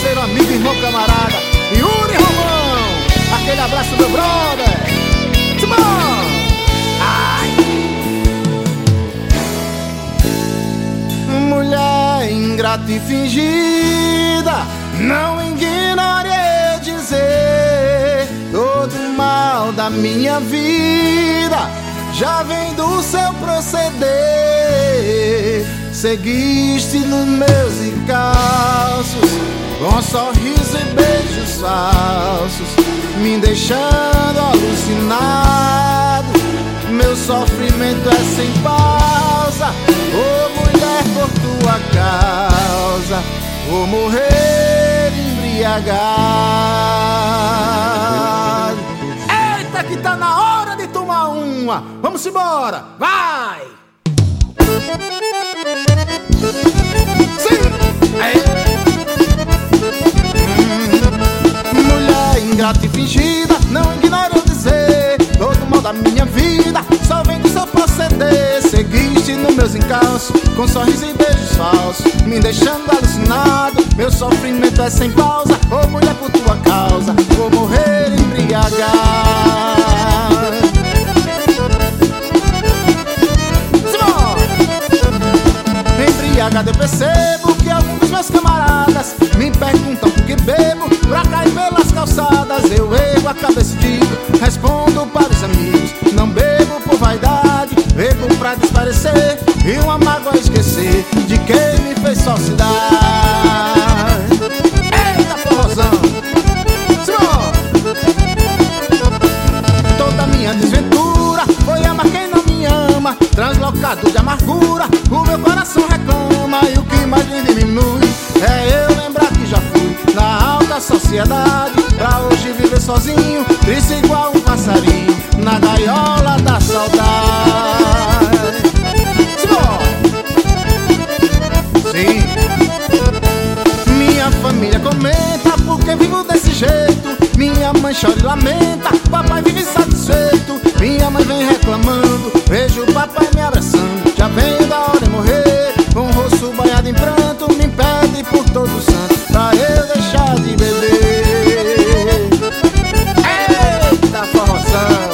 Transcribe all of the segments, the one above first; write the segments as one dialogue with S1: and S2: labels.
S1: parceiro, amigo, irmão, camarada Yuri Romão. Aquele abraço, meu brother. Simão! Ai! Mulher ingrata e fingida, não ignore eu dizer. Todo mal da minha vida já vem do seu proceder. Seguiste nos meus encalços, com sorriso e beijos falsos, me deixando alucinado. Meu sofrimento é sem pausa. Oh, mulher, por tua causa vou morrer embriagado. Eita, que tá na hora de tomar uma. Vamos embora, vai! Sim! Mulher ingrata e fingida, não ignore eu dizer. Todo mal da minha vida só vem do seu proceder. Seguiste nos meus encalços, com sorriso e beijos falsos, me deixando alucinado. Meu sofrimento é sem pausa. Oh, mulher, por tua causa vou morrer embriagado. Embriagado eu percebo que alguns dos meus camaradas me perguntam por que bebo, pra cair pelas calçadas. Eu ergo a cabeça e digo, respondo para os amigos: não bebo por vaidade, bebo pra desaparecer e uma mágoa esquecer de quem me fez falsidade. Eita, forrozão! Senhor! Toda minha desventura foi amar quem não me ama. Translocado de amargura, o meu coração reclama. E o que mais me diminui é eu lembrar que já fui na alta sociedade, pra hoje viver sozinho, triste igual um passarinho na gaiola da saudade. Sim. Minha família comenta porque vivo desse jeito. Minha mãe chora e lamenta, papai vive insatisfeito. Minha mãe vem reclamando, vejo o papai me abraçando. Já vem da hora de morrer, com o rosto banhado em pranto, me impede por todo santo pra eu deixar de beber. Eita, forrozão!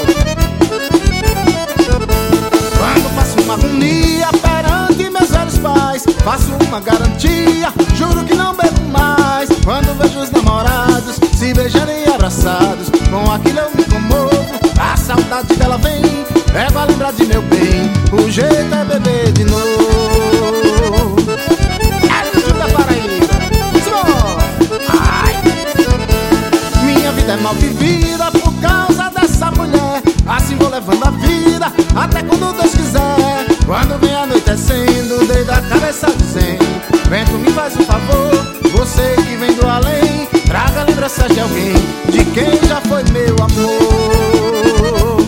S1: Quando faço uma agonia perante meus velhos pais, faço uma garantia, juro que não bebo mais. Quando vejo os namorados se beijando e abraçados, com aquilo eu me comovo. A saudade dela vem, é pra lembrar de meu bem. O jeito é beber de novo. Minha vida é mal vivida por causa dessa mulher. Assim vou levando a vida até quando Deus quiser. Quando vem anoitecendo, deito a cabeça dizendo: vento, me faz um favor, você que vem do além, traga lembranças de alguém, de quem já foi meu amor.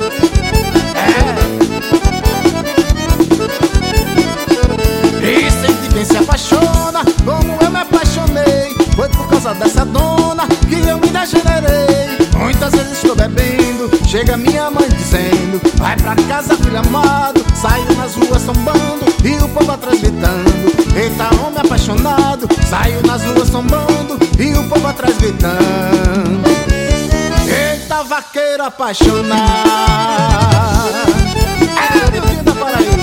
S1: E sente quem se apaixona como eu me apaixonei. Foi por causa dessa dona que eu me degenerei. Muitas vezes estou bebendo, chega minha mãe dizendo: vai pra casa, filho amado. Saio nas ruas tombando e o povo atrás gritando: eita, homem apaixonado. Saio nas ruas tombando e o povo atrás gritando: eita, vaqueiro apaixonado. É o Rio da Paraíba.